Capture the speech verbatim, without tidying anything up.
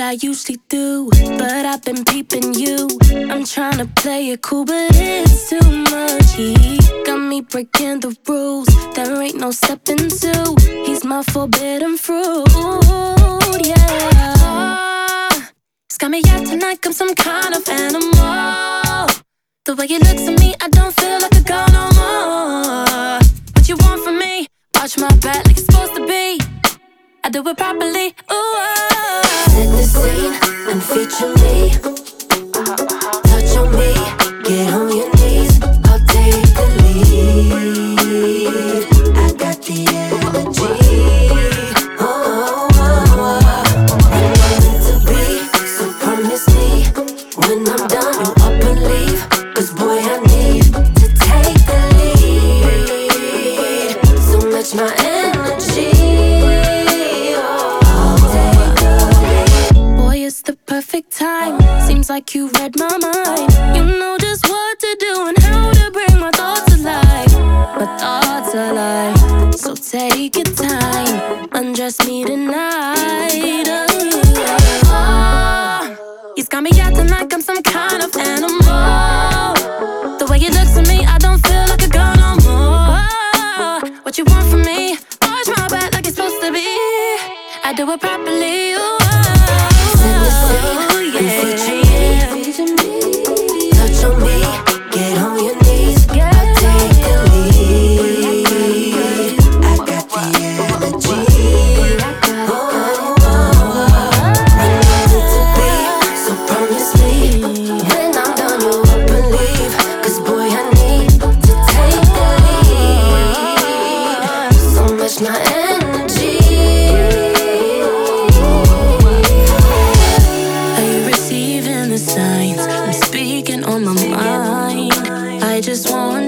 I usually do, but I've been peeping you. I'm trying to play it cool, but it's too much. He got me breaking the rules. There ain't no stepping to. He's my forbidden fruit, yeah. It's got me acting like I'm some kind of animal. The way he looks at me, I don't feel like a girl no more. What you want from me? Watch my back like it's supposed to be. I do it properly, ooh. Set the scene and feature me. Touch on me, get on your knees. I'll take the lead. I got the energy. Oh, oh, oh, oh. And I'm meant to be, so promise me. When I'm done, you up and leave. Cause boy, I need to take the lead. So match my energy. The perfect time. Seems like you read my mind. You know just what to do and how to bring my thoughts alive. My thoughts alive. So take your time. Undress me tonight. Oh, he's got me acting like I'm some kind of animal. The way he looks at me, I don't feel like a girl no more. What you want from me? Watch my back like it's supposed to be. I do it properly. Ooh. Oh, yeah. Touch on me, get on your knees. I'll take the lead. I got the energy. Oh, oh, oh, oh. I'm meant to be, so promise me. When I'm done, you up and leave. Cause boy, I need to take the lead. So much my energy. Signs, I'm speaking on my mind. I just want